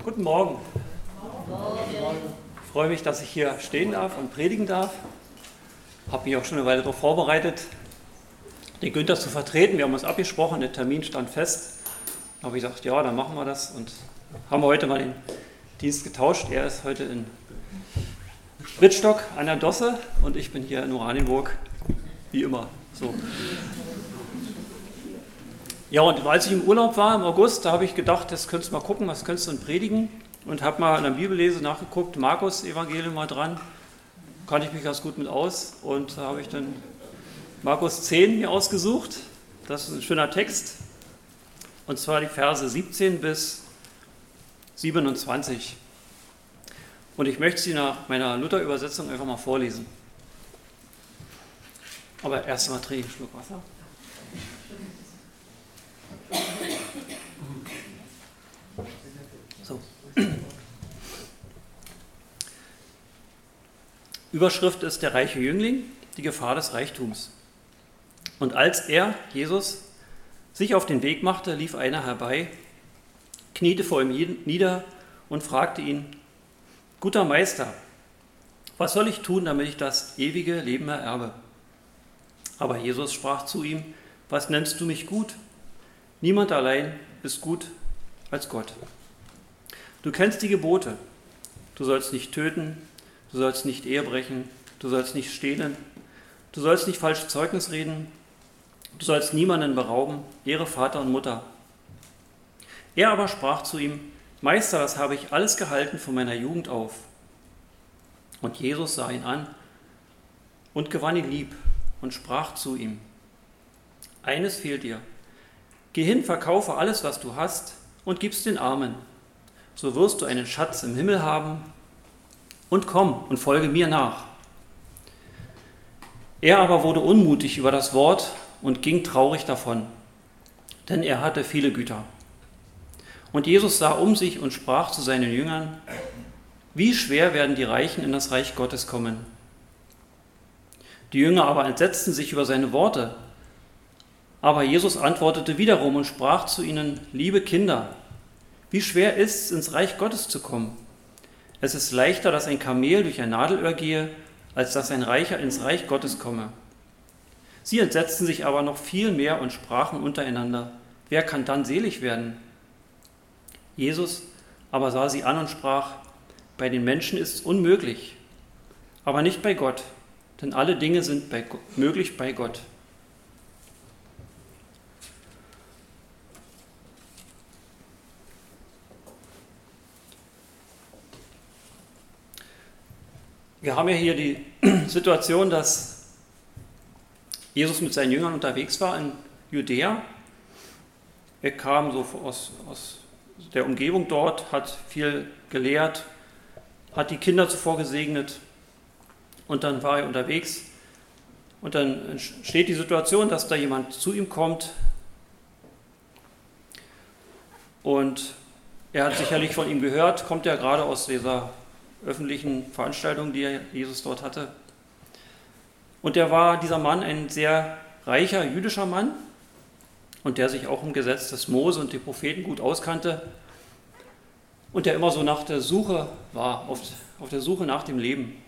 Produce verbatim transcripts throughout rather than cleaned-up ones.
Guten Morgen. Ich freue mich, dass ich hier stehen darf und predigen darf. Ich habe mich auch schon eine Weile darauf vorbereitet, den Günther zu vertreten. Wir haben uns abgesprochen, der Termin stand fest. Da habe ich gesagt, ja, dann machen wir das. Und haben wir heute mal den Dienst getauscht. Er ist heute in Wittstock an der Dosse und ich bin hier in Oranienburg, wie immer. So. Ja, und als ich im Urlaub war im August, da habe ich gedacht, das könntest du mal gucken, was könntest du denn predigen? Und habe mal in der Bibellese nachgeguckt, Markus Evangelium mal dran, kannte ich mich ganz gut mit aus. Und da habe ich dann Markus zehn mir ausgesucht. Das ist ein schöner Text. Und zwar die Verse siebzehn bis siebenundzwanzig. Und ich möchte sie nach meiner Luther-Übersetzung einfach mal vorlesen. Aber erst einmal trinke ich einen Schluck Wasser. So. Überschrift ist der reiche Jüngling, die Gefahr des Reichtums. Und als er, Jesus, sich auf den Weg machte, lief einer herbei, kniete vor ihm nieder und fragte ihn: Guter Meister, was soll ich tun, damit ich das ewige Leben ererbe? Aber Jesus sprach zu ihm: Was nennst du mich gut? Niemand allein ist gut als Gott. Du kennst die Gebote. Du sollst nicht töten, du sollst nicht Ehe brechen, du sollst nicht stehlen, du sollst nicht falsch Zeugnis reden, du sollst niemanden berauben, ehre Vater und Mutter. Er aber sprach zu ihm: Meister, das habe ich alles gehalten von meiner Jugend auf. Und Jesus sah ihn an und gewann ihn lieb und sprach zu ihm: Eines fehlt dir. Geh hin, verkaufe alles, was du hast, und gib's den Armen. So wirst du einen Schatz im Himmel haben. Und komm und folge mir nach. Er aber wurde unmutig über das Wort und ging traurig davon, denn er hatte viele Güter. Und Jesus sah um sich und sprach zu seinen Jüngern: Wie schwer werden die Reichen in das Reich Gottes kommen? Die Jünger aber entsetzten sich über seine Worte. Aber Jesus antwortete wiederum und sprach zu ihnen: Liebe Kinder, wie schwer ist es, ins Reich Gottes zu kommen? Es ist leichter, dass ein Kamel durch ein Nadelöhr gehe, als dass ein Reicher ins Reich Gottes komme. Sie entsetzten sich aber noch viel mehr und sprachen untereinander: Wer kann dann selig werden? Jesus aber sah sie an und sprach: Bei den Menschen ist es unmöglich, aber nicht bei Gott, denn alle Dinge sind bei, möglich bei Gott. Wir haben ja hier die Situation, dass Jesus mit seinen Jüngern unterwegs war in Judäa. Er kam so aus, aus der Umgebung dort, hat viel gelehrt, hat die Kinder zuvor gesegnet und dann war er unterwegs. Und dann entsteht die Situation, dass da jemand zu ihm kommt und er hat sicherlich von ihm gehört, kommt ja gerade aus dieser öffentlichen Veranstaltung, die Jesus dort hatte. Und der war, dieser Mann, ein sehr reicher jüdischer Mann und der sich auch im Gesetz des Mose und die Propheten gut auskannte und der immer so nach der Suche war, auf, auf der Suche nach dem Leben.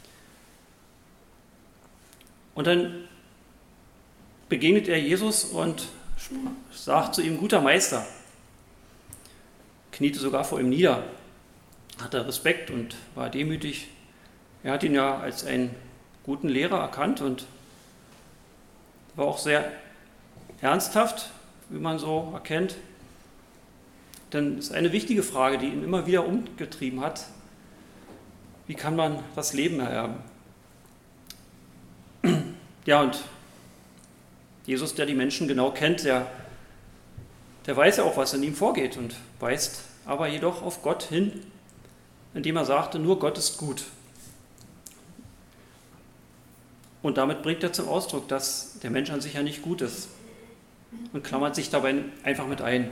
Und dann begegnet er Jesus und sagt zu ihm: Guter Meister, kniete sogar vor ihm nieder, hatte Respekt und war demütig. Er hat ihn ja als einen guten Lehrer erkannt und war auch sehr ernsthaft, wie man so erkennt. Denn es ist eine wichtige Frage, die ihn immer wieder umgetrieben hat: Wie kann man das Leben ererben? Ja, und Jesus, der die Menschen genau kennt, der, der weiß ja auch, was in ihm vorgeht und weist aber jedoch auf Gott hin, indem er sagte, nur Gott ist gut. Und damit bringt er zum Ausdruck, dass der Mensch an sich ja nicht gut ist und klammert sich dabei einfach mit ein.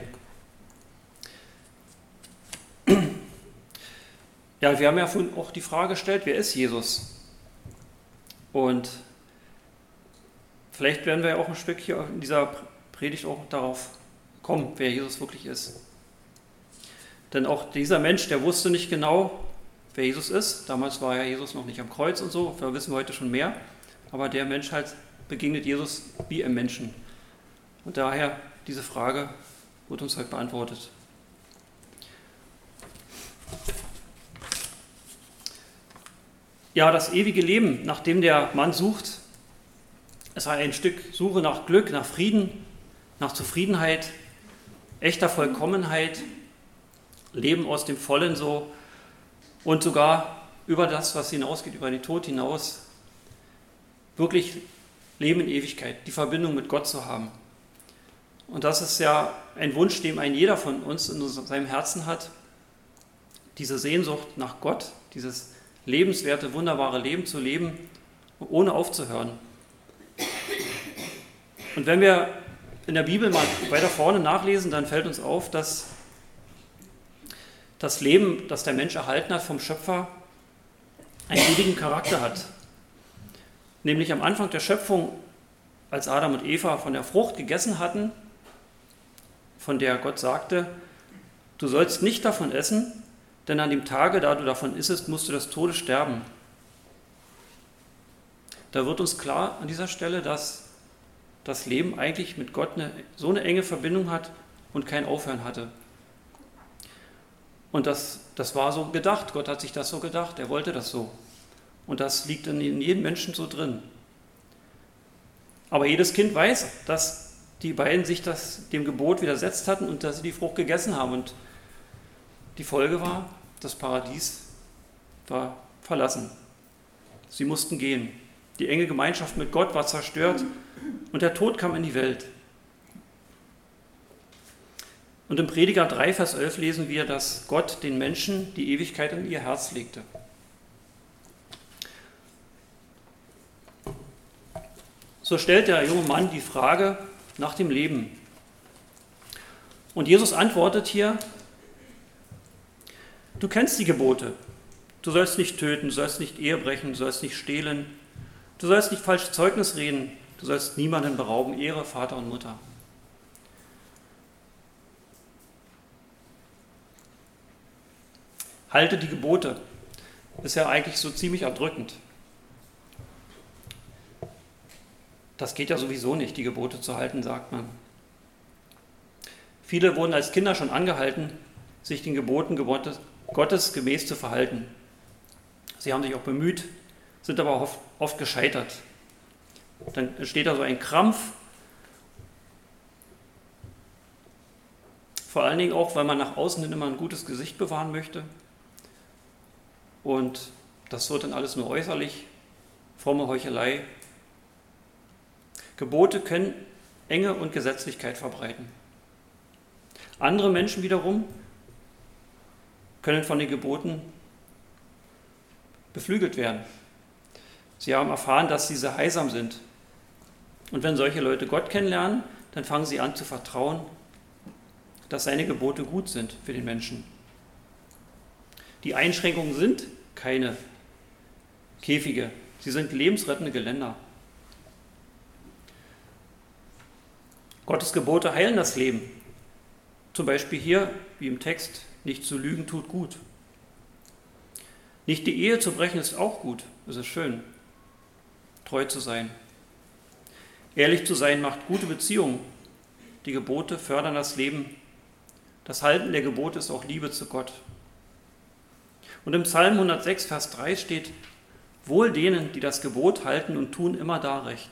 Ja, wir haben ja vorhin auch die Frage gestellt, wer ist Jesus? Und vielleicht werden wir ja auch ein Stück hier in dieser Predigt auch darauf kommen, wer Jesus wirklich ist. Denn auch dieser Mensch, der wusste nicht genau, wer Jesus ist. Damals war ja Jesus noch nicht am Kreuz und so, da wissen wir heute schon mehr. Aber der Mensch halt begegnet Jesus wie ein Menschen. Und daher diese Frage wird uns heute beantwortet. Ja, das ewige Leben, nach dem der Mann sucht, es sei ein Stück Suche nach Glück, nach Frieden, nach Zufriedenheit, echter Vollkommenheit, Leben aus dem Vollen so und sogar über das, was hinausgeht, über den Tod hinaus, wirklich Leben in Ewigkeit, die Verbindung mit Gott zu haben. Und das ist ja ein Wunsch, den ein jeder von uns in seinem Herzen hat, diese Sehnsucht nach Gott, dieses lebenswerte, wunderbare Leben zu leben, ohne aufzuhören. Und wenn wir in der Bibel mal weiter vorne nachlesen, dann fällt uns auf, dass das Leben, das der Mensch erhalten hat vom Schöpfer, einen ewigen Charakter hat. Nämlich am Anfang der Schöpfung, als Adam und Eva von der Frucht gegessen hatten, von der Gott sagte, du sollst nicht davon essen, denn an dem Tage, da du davon issest, musst du des Todes sterben. Da wird uns klar an dieser Stelle, dass das Leben eigentlich mit Gott eine, so eine enge Verbindung hat und kein Aufhören hatte. Und das, das war so gedacht, Gott hat sich das so gedacht, er wollte das so. Und das liegt in jedem Menschen so drin. Aber jedes Kind weiß, dass die beiden sich das, dem Gebot widersetzt hatten und dass sie die Frucht gegessen haben. Und die Folge war, das Paradies war verlassen. Sie mussten gehen. Die enge Gemeinschaft mit Gott war zerstört und der Tod kam in die Welt. Und im Prediger drei, Vers elf lesen wir, dass Gott den Menschen die Ewigkeit in ihr Herz legte. So stellt der junge Mann die Frage nach dem Leben. Und Jesus antwortet hier, du kennst die Gebote. Du sollst nicht töten, du sollst nicht Ehe brechen, du sollst nicht stehlen, du sollst nicht falsches Zeugnis reden, du sollst niemanden berauben, Ehre Vater und Mutter. Halte die Gebote. Ist ja eigentlich so ziemlich erdrückend. Das geht ja sowieso nicht, die Gebote zu halten, sagt man. Viele wurden als Kinder schon angehalten, sich den Geboten Gottes gemäß zu verhalten. Sie haben sich auch bemüht, sind aber oft, oft gescheitert. Dann entsteht da so ein Krampf, vor allen Dingen auch, weil man nach außen hin immer ein gutes Gesicht bewahren möchte. Und das wird dann alles nur äußerlich, fromme Heuchelei. Gebote können Enge und Gesetzlichkeit verbreiten. Andere Menschen wiederum können von den Geboten beflügelt werden. Sie haben erfahren, dass sie sehr heilsam sind. Und wenn solche Leute Gott kennenlernen, dann fangen sie an zu vertrauen, dass seine Gebote gut sind für den Menschen. Die Einschränkungen sind keine Käfige, sie sind lebensrettende Geländer. Gottes Gebote heilen das Leben. Zum Beispiel hier, wie im Text, nicht zu lügen tut gut. Nicht die Ehe zu brechen ist auch gut, es ist schön. Treu zu sein. Ehrlich zu sein macht gute Beziehungen. Die Gebote fördern das Leben. Das Halten der Gebote ist auch Liebe zu Gott. Und im Psalm hundertsechs, Vers drei steht, wohl denen, die das Gebot halten und tun immer da recht.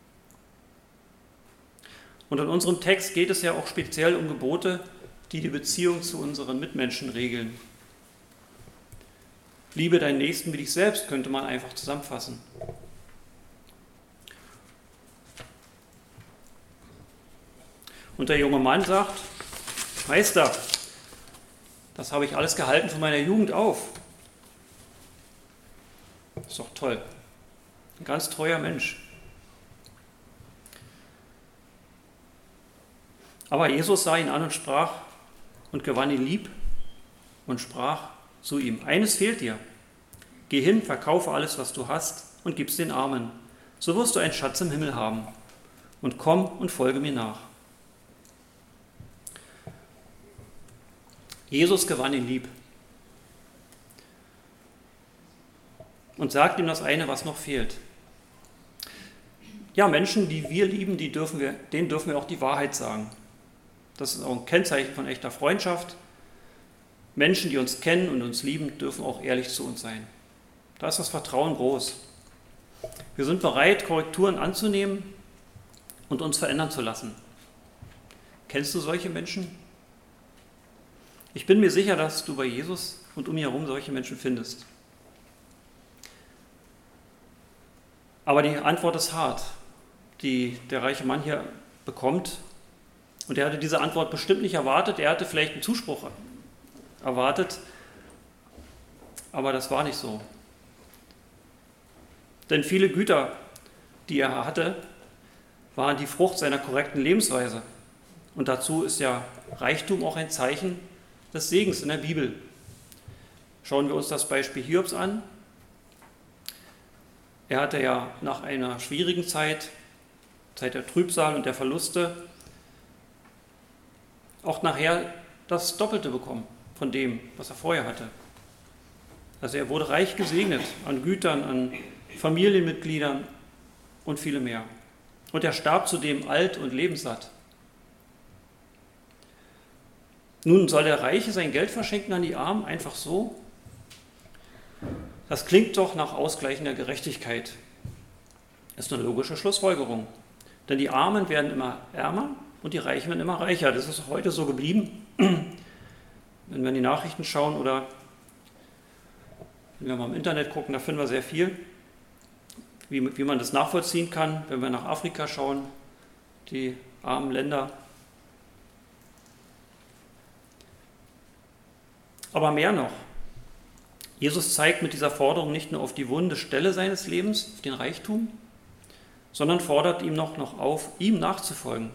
Und in unserem Text geht es ja auch speziell um Gebote, die die Beziehung zu unseren Mitmenschen regeln. Liebe deinen Nächsten wie dich selbst, könnte man einfach zusammenfassen. Und der junge Mann sagt, Meister, das habe ich alles gehalten von meiner Jugend auf. Das ist doch toll. Ein ganz treuer Mensch. Aber Jesus sah ihn an und sprach und gewann ihn lieb und sprach zu ihm, eines fehlt dir. Geh hin, verkaufe alles, was du hast und gib's den Armen. So wirst du einen Schatz im Himmel haben. Und komm und folge mir nach. Jesus gewann ihn lieb und sagt ihm das eine, was noch fehlt. Ja, Menschen, die wir lieben, die dürfen wir, denen dürfen wir auch die Wahrheit sagen. Das ist auch ein Kennzeichen von echter Freundschaft. Menschen, die uns kennen und uns lieben, dürfen auch ehrlich zu uns sein. Da ist das Vertrauen groß. Wir sind bereit, Korrekturen anzunehmen und uns verändern zu lassen. Kennst du solche Menschen? Ich bin mir sicher, dass du bei Jesus und um ihn herum solche Menschen findest. Aber die Antwort ist hart, die der reiche Mann hier bekommt. Und er hatte diese Antwort bestimmt nicht erwartet. Er hatte vielleicht einen Zuspruch erwartet, aber das war nicht so. Denn viele Güter, die er hatte, waren die Frucht seiner korrekten Lebensweise. Und dazu ist ja Reichtum auch ein Zeichen des Segens in der Bibel. Schauen wir uns das Beispiel Hiobs an. Er hatte ja nach einer schwierigen Zeit, Zeit der Trübsal und der Verluste, auch nachher das Doppelte bekommen von dem, was er vorher hatte. Also er wurde reich gesegnet an Gütern, an Familienmitgliedern und viele mehr. Und er starb zudem alt und lebenssatt. Nun soll der Reiche sein Geld verschenken an die Armen, einfach so? Das klingt doch nach ausgleichender Gerechtigkeit. Das ist eine logische Schlussfolgerung. Denn die Armen werden immer ärmer und die Reichen werden immer reicher. Das ist heute so geblieben. Wenn wir in die Nachrichten schauen oder wenn wir mal im Internet gucken, da finden wir sehr viel, wie, wie man das nachvollziehen kann. Wenn wir nach Afrika schauen, die armen Länder. Aber mehr noch. Jesus zeigt mit dieser Forderung nicht nur auf die wunde Stelle seines Lebens, auf den Reichtum, sondern fordert ihm noch, noch auf, ihm nachzufolgen.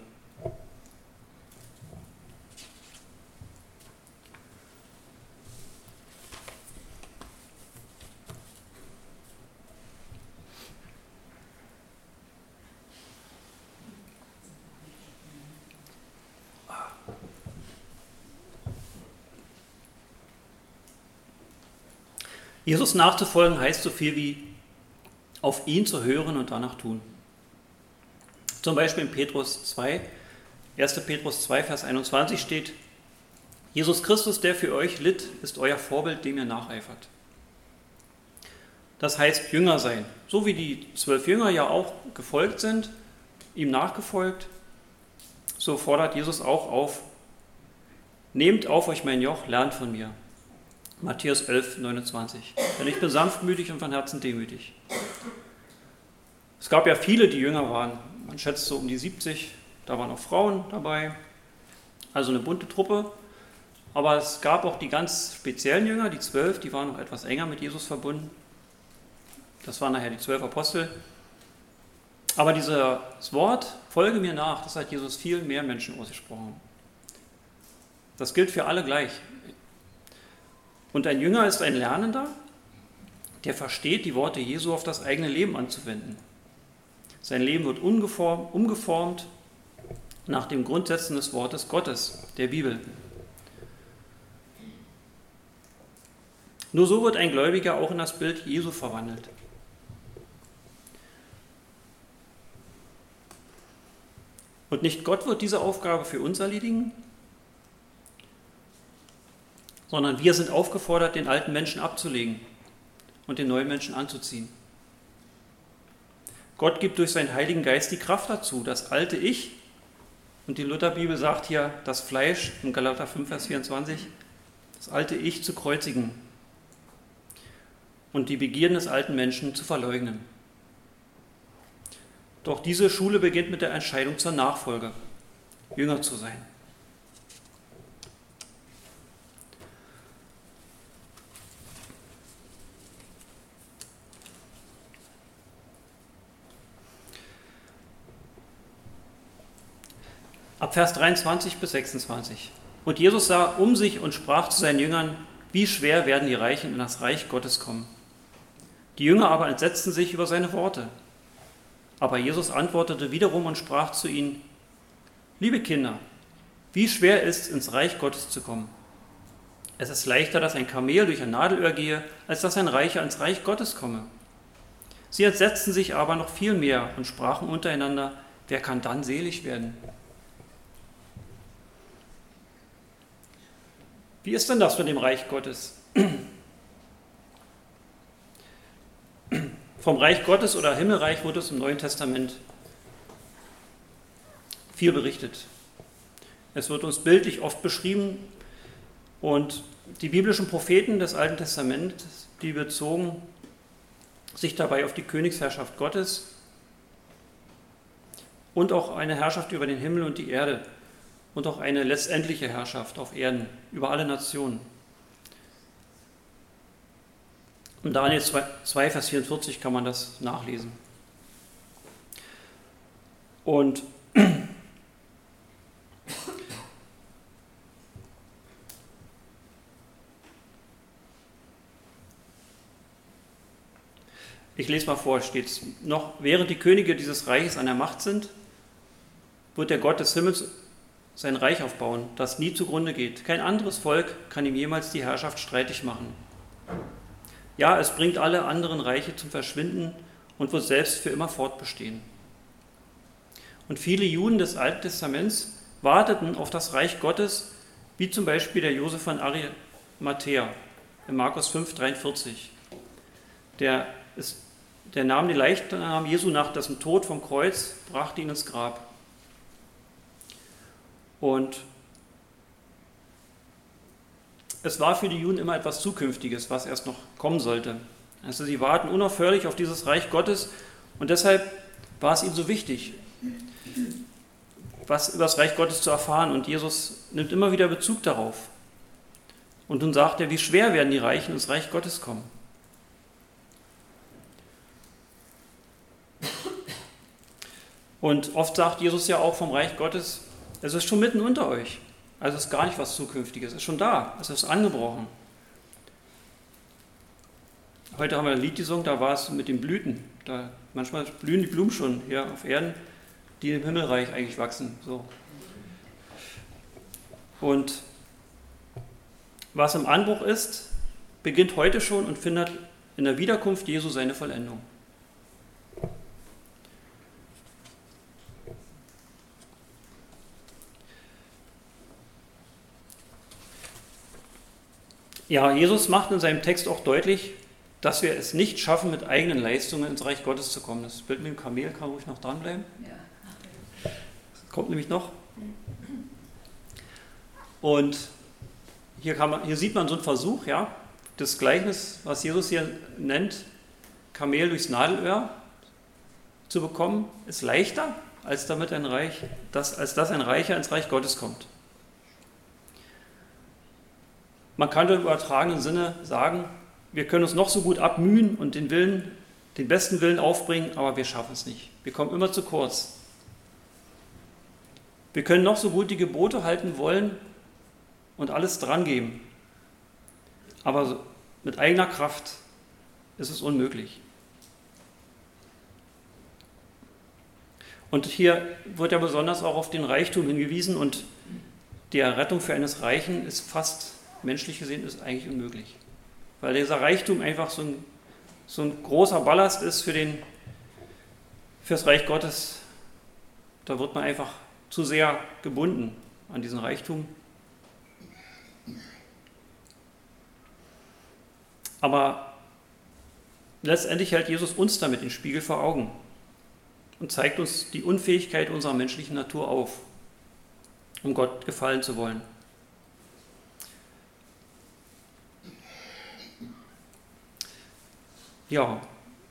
Jesus nachzufolgen heißt so viel wie auf ihn zu hören und danach tun. Zum Beispiel in Petrus zwei, erster Petrus zwei, Vers einundzwanzig steht: Jesus Christus, der für euch litt, ist euer Vorbild, dem ihr nacheifert. Das heißt Jünger sein, so wie die zwölf Jünger ja auch gefolgt sind, ihm nachgefolgt, so fordert Jesus auch auf: Nehmt auf euch mein Joch, lernt von mir. Matthäus elf, neunundzwanzig. Denn ich bin sanftmütig und von Herzen demütig. Es gab ja viele, die Jünger waren. Man schätzt so um die siebzig. Da waren auch Frauen dabei. Also eine bunte Truppe. Aber es gab auch die ganz speziellen Jünger, die zwölf, die waren noch etwas enger mit Jesus verbunden. Das waren nachher die zwölf Apostel. Aber dieses Wort, folge mir nach, das hat Jesus viel mehr Menschen ausgesprochen. Das gilt für alle gleich. Und ein Jünger ist ein Lernender, der versteht, die Worte Jesu auf das eigene Leben anzuwenden. Sein Leben wird umgeformt, umgeformt nach den Grundsätzen des Wortes Gottes, der Bibel. Nur so wird ein Gläubiger auch in das Bild Jesu verwandelt. Und nicht Gott wird diese Aufgabe für uns erledigen, sondern wir sind aufgefordert, den alten Menschen abzulegen und den neuen Menschen anzuziehen. Gott gibt durch seinen Heiligen Geist die Kraft dazu, das alte Ich, und die Lutherbibel sagt hier, das Fleisch, in Galater fünf, Vers vierundzwanzig, das alte Ich zu kreuzigen und die Begierden des alten Menschen zu verleugnen. Doch diese Schule beginnt mit der Entscheidung zur Nachfolge, Jünger zu sein. Ab Vers dreiundzwanzig bis sechsundzwanzig. Und Jesus sah um sich und sprach zu seinen Jüngern: Wie schwer werden die Reichen in das Reich Gottes kommen? Die Jünger aber entsetzten sich über seine Worte. Aber Jesus antwortete wiederum und sprach zu ihnen: Liebe Kinder, wie schwer ist es, ins Reich Gottes zu kommen? Es ist leichter, dass ein Kamel durch ein Nadelöhr gehe, als dass ein Reicher ins Reich Gottes komme. Sie entsetzten sich aber noch viel mehr und sprachen untereinander, wer kann dann selig werden? Wie ist denn das mit dem Reich Gottes? Vom Reich Gottes oder Himmelreich wurde es im Neuen Testament viel berichtet. Es wird uns bildlich oft beschrieben und die biblischen Propheten des Alten Testaments, die bezogen sich dabei auf die Königsherrschaft Gottes und auch eine Herrschaft über den Himmel und die Erde und auch eine letztendliche Herrschaft auf Erden über alle Nationen. In Daniel zwei, Vers vierundvierzig kann man das nachlesen. Und ich lese mal vor, steht es noch, während die Könige dieses Reiches an der Macht sind, wird der Gott des Himmels sein Reich aufbauen, das nie zugrunde geht. Kein anderes Volk kann ihm jemals die Herrschaft streitig machen. Ja, es bringt alle anderen Reiche zum Verschwinden und wird selbst für immer fortbestehen. Und viele Juden des Alten Testaments warteten auf das Reich Gottes, wie zum Beispiel der Josef von Arimathäa in Markus fünf, dreiundvierzig. Der, ist, der nahm den Leichnam Jesu nach dessen Tod vom Kreuz, brachte ihn ins Grab. Und es war für die Juden immer etwas Zukünftiges, was erst noch kommen sollte. Also sie warten unaufhörlich auf dieses Reich Gottes und deshalb war es ihnen so wichtig, was über das Reich Gottes zu erfahren. Und Jesus nimmt immer wieder Bezug darauf. Und nun sagt er, wie schwer werden die Reichen ins Reich Gottes kommen. Und oft sagt Jesus ja auch vom Reich Gottes, es ist schon mitten unter euch. Also es ist gar nicht was Zukünftiges, es ist schon da, es ist angebrochen. Heute haben wir ein Lied gesungen, da war es mit den Blüten. Da, manchmal blühen die Blumen schon hier auf Erden, die im Himmelreich eigentlich wachsen. So. Und was im Anbruch ist, beginnt heute schon und findet in der Wiederkunft Jesu seine Vollendung. Ja, Jesus macht in seinem Text auch deutlich, dass wir es nicht schaffen, mit eigenen Leistungen ins Reich Gottes zu kommen. Das Bild mit dem Kamel kann ruhig noch dranbleiben. Ja. Das kommt nämlich noch. Und hier, kann man, hier sieht man so einen Versuch, ja, das Gleichnis, was Jesus hier nennt, Kamel durchs Nadelöhr zu bekommen, ist leichter, als damit ein Reich, das, als dass ein Reicher ins Reich Gottes kommt. Man kann im übertragenen Sinne sagen, wir können uns noch so gut abmühen und den Willen, den besten Willen aufbringen, aber wir schaffen es nicht. Wir kommen immer zu kurz. Wir können noch so gut die Gebote halten wollen und alles dran geben, aber mit eigener Kraft ist es unmöglich. Und hier wird ja besonders auch auf den Reichtum hingewiesen und die Errettung für eines Reichen ist fast menschlich gesehen ist eigentlich unmöglich, weil dieser Reichtum einfach so ein, so ein großer Ballast ist für den, fürs Reich Gottes. Da wird man einfach zu sehr gebunden an diesen Reichtum. Aber letztendlich hält Jesus uns damit den Spiegel vor Augen und zeigt uns die Unfähigkeit unserer menschlichen Natur auf, um Gott gefallen zu wollen. Ja,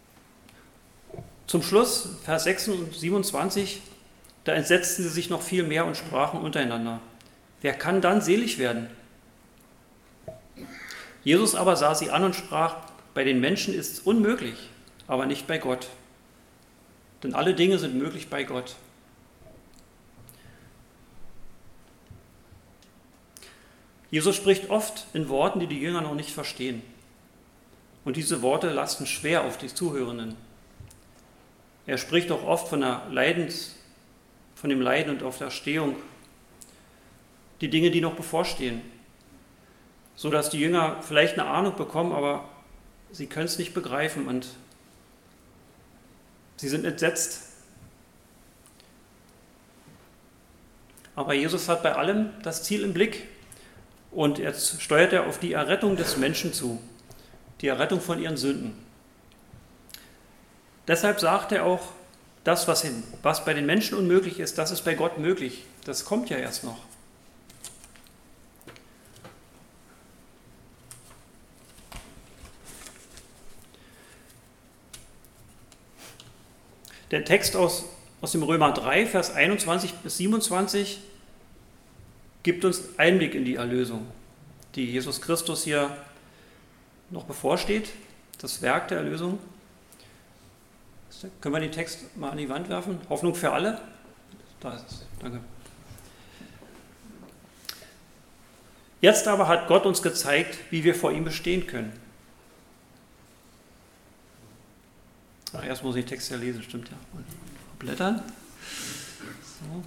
zum Schluss, Vers sechsundzwanzig und siebenundzwanzig, da entsetzten sie sich noch viel mehr und sprachen untereinander. Wer kann dann selig werden? Jesus aber sah sie an und sprach, bei den Menschen ist es unmöglich, aber nicht bei Gott. Denn alle Dinge sind möglich bei Gott. Jesus spricht oft in Worten, die die Jünger noch nicht verstehen. Und diese Worte lasten schwer auf die Zuhörenden. Er spricht auch oft von, der Leidens, von dem Leiden und Auferstehung, die Dinge, die noch bevorstehen. so dass die Jünger vielleicht eine Ahnung bekommen, aber sie können es nicht begreifen und sie sind entsetzt. Aber Jesus hat bei allem das Ziel im Blick und jetzt steuert er auf die Errettung des Menschen zu, die Errettung von ihren Sünden. Deshalb sagt er auch, das, was, hin, was bei den Menschen unmöglich ist, das ist bei Gott möglich. Das kommt ja erst noch. Der Text aus, aus dem Römer drei, Vers einundzwanzig bis siebenundzwanzig gibt uns Einblick in die Erlösung, die Jesus Christus hier noch bevorsteht, das Werk der Erlösung. Können wir den Text mal an die Wand werfen? Hoffnung für alle? Da ist es. Danke. Jetzt aber hat Gott uns gezeigt, wie wir vor ihm bestehen können. Ach, erst muss ich den Text ja lesen, stimmt ja. Und blättern. So.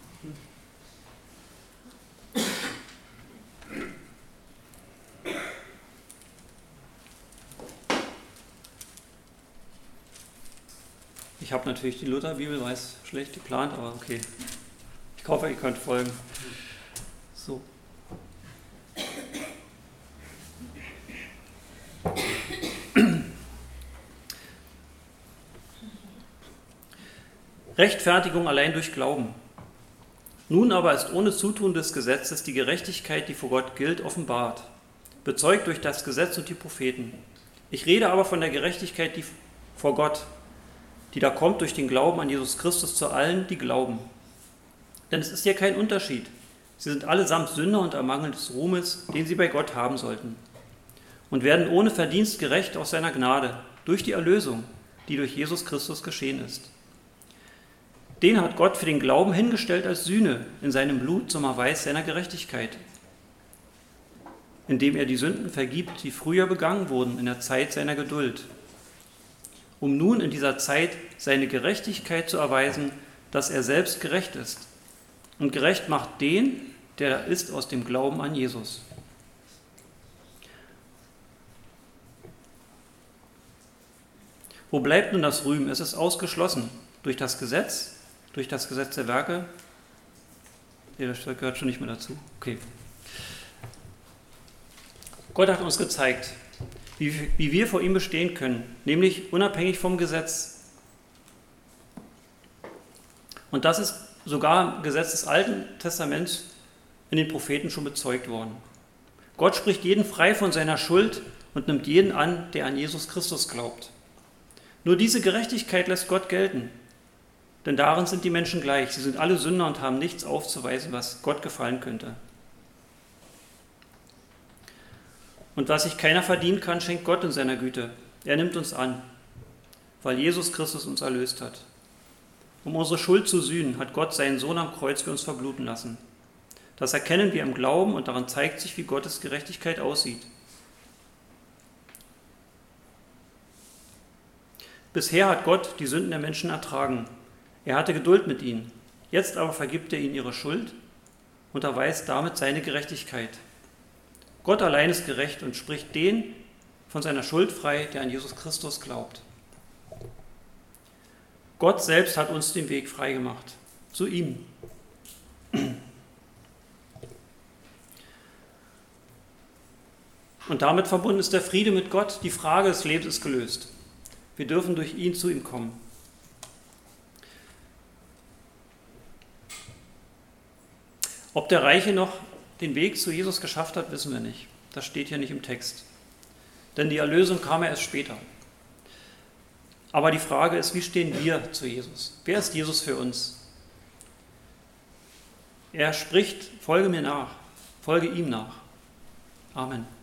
Ich habe natürlich die Lutherbibel, war es schlecht geplant, aber okay. Ich hoffe, ihr könnt folgen. So. Rechtfertigung allein durch Glauben. Nun aber ist ohne Zutun des Gesetzes die Gerechtigkeit, die vor Gott gilt, offenbart, bezeugt durch das Gesetz und die Propheten. Ich rede aber von der Gerechtigkeit, die vor Gott, die da kommt durch den Glauben an Jesus Christus zu allen, die glauben. Denn es ist ja kein Unterschied. Sie sind allesamt Sünder und ermangeln des Ruhmes, den sie bei Gott haben sollten, und werden ohne Verdienst gerecht aus seiner Gnade, durch die Erlösung, die durch Jesus Christus geschehen ist. Den hat Gott für den Glauben hingestellt als Sühne in seinem Blut zum Erweis seiner Gerechtigkeit, indem er die Sünden vergibt, die früher begangen wurden in der Zeit seiner Geduld, um nun in dieser Zeit seine Gerechtigkeit zu erweisen, dass er selbst gerecht ist. Und gerecht macht den, der da ist aus dem Glauben an Jesus. Wo bleibt nun das Rühmen? Es ist ausgeschlossen. Durch das Gesetz, durch das Gesetz der Werke. Nee, das gehört schon nicht mehr dazu. Okay. Gott hat uns gezeigt, wie, wie wir vor ihm bestehen können, nämlich unabhängig vom Gesetz. Und das ist sogar im Gesetz des Alten Testaments in den Propheten schon bezeugt worden. Gott spricht jeden frei von seiner Schuld und nimmt jeden an, der an Jesus Christus glaubt. Nur diese Gerechtigkeit lässt Gott gelten, denn darin sind die Menschen gleich. Sie sind alle Sünder und haben nichts aufzuweisen, was Gott gefallen könnte. Und was sich keiner verdienen kann, schenkt Gott in seiner Güte. Er nimmt uns an, weil Jesus Christus uns erlöst hat. Um unsere Schuld zu sühnen, hat Gott seinen Sohn am Kreuz für uns verbluten lassen. Das erkennen wir im Glauben und daran zeigt sich, wie Gottes Gerechtigkeit aussieht. Bisher hat Gott die Sünden der Menschen ertragen. Er hatte Geduld mit ihnen. Jetzt aber vergibt er ihnen ihre Schuld und erweist damit seine Gerechtigkeit. Gott allein ist gerecht und spricht den von seiner Schuld frei, der an Jesus Christus glaubt. Gott selbst hat uns den Weg frei gemacht, zu ihm. Und damit verbunden ist der Friede mit Gott. Die Frage des Lebens ist gelöst. Wir dürfen durch ihn zu ihm kommen. Ob der Reiche noch den Weg zu Jesus geschafft hat, wissen wir nicht. Das steht hier nicht im Text. Denn die Erlösung kam ja erst später. Aber die Frage ist, wie stehen wir zu Jesus? Wer ist Jesus für uns? Er spricht, folge mir nach, folge ihm nach. Amen.